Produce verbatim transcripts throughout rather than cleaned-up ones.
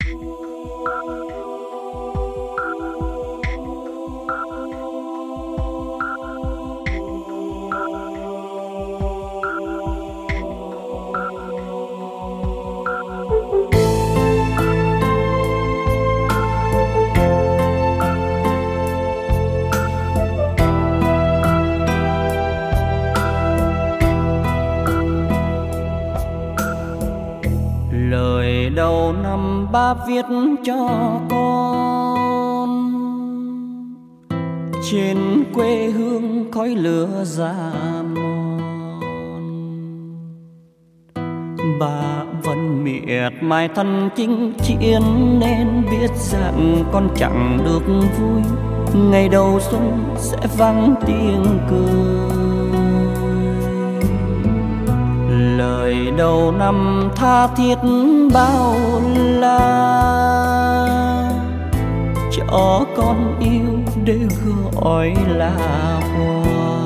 Lời đầu năm ba viết cho con, trên quê hương khói lửa già mòn. Bà vẫn miệt mài thân chinh chiến, nên biết rằng con chẳng được vui. Ngày đầu xuân sẽ vắng tiếng cười. Lời đầu năm tha thiết bao la, cho con yêu để gọi là hoa.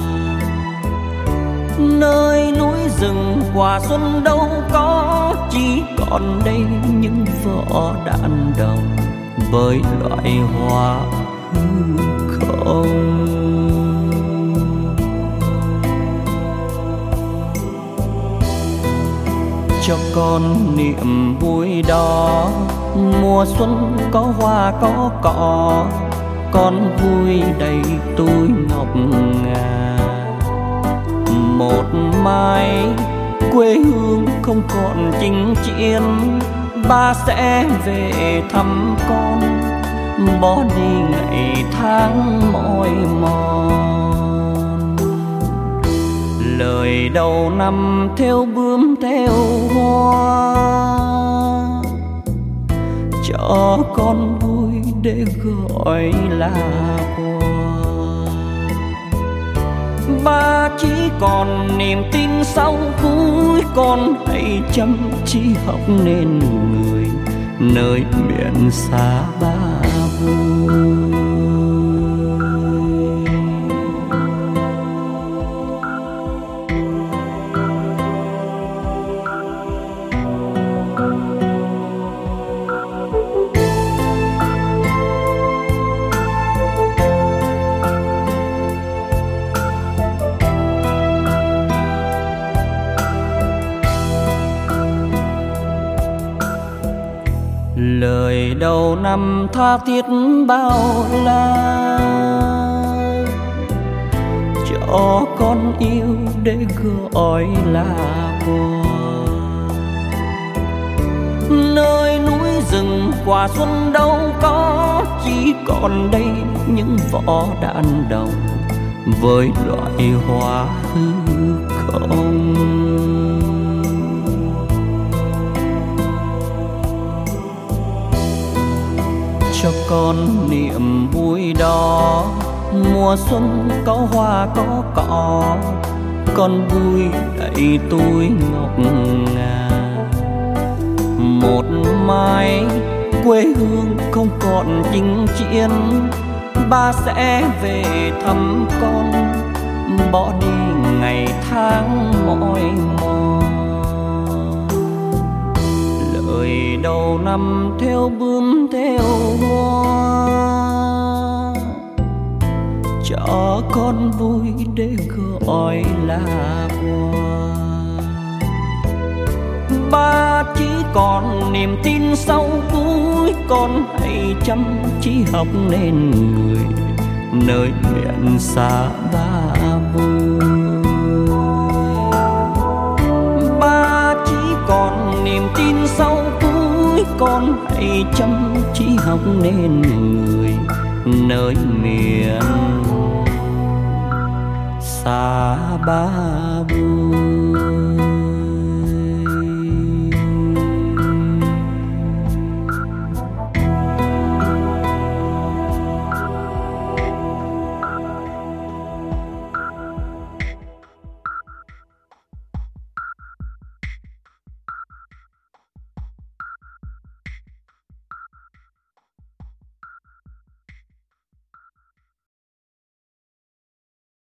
Nơi núi rừng quả xuân đâu có, chỉ còn đây những vỏ đạn đồng với loại hoa hư không. Cho con niềm vui đó, mùa xuân có hoa có cỏ, con vui đầy túi ngọc ngà. Một mai quê hương không còn chinh chiến, ba sẽ về thăm con, bỏ đi ngày tháng mỏi mòn. Lời đầu năm theo bướm theo hoa, cho con vui để gọi là quà. Ba chỉ còn niềm tin sau cuối, con hãy chăm chỉ học nên người nơi miền xa ba vui. Lời đầu năm tha thiết bao la, cho con yêu để gọi là quà. Nơi núi rừng quả xuân đâu có, chỉ còn đây những vỏ đạn đồng với loại hoa hư không. Cho con niềm vui đó, mùa xuân có hoa có cỏ, con vui đầy túi ngọc ngà. Một mai quê hương không còn chinh chiến, ba sẽ về thăm con, bỏ đi ngày tháng mỏi mòn. Lời đầu năm theo bướm theo hoa, cho con vui để gọi là quà. Ba chỉ còn niềm tin sau cuối, con hãy chăm chỉ học nên người nơi miền xa ba vui. Ba chỉ còn niềm tin sau cuối, con hãy chăm chỉ học nên người nơi miền xa ba vui.